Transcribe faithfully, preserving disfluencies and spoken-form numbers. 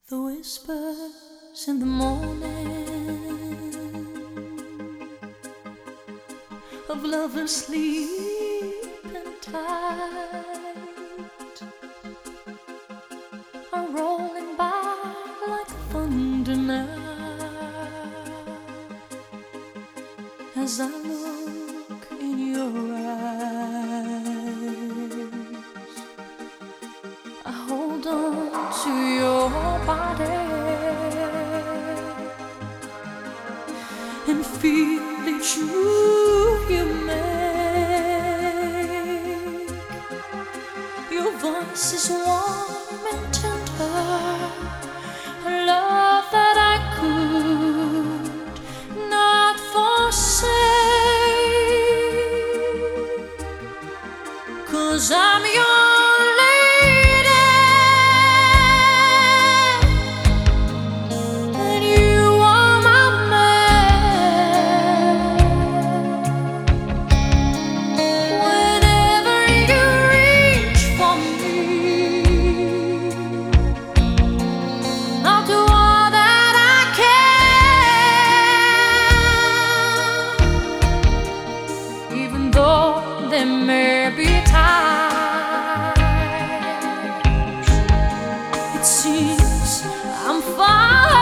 The whispers in the morning of lovers sleeping tight are rolling by like thunder now as I look in your eyes. I hold on to your body and feel each move you make. Your voice is warm and tender, a love that I could not forsake, 'cause I'm your there may be times it seems I'm far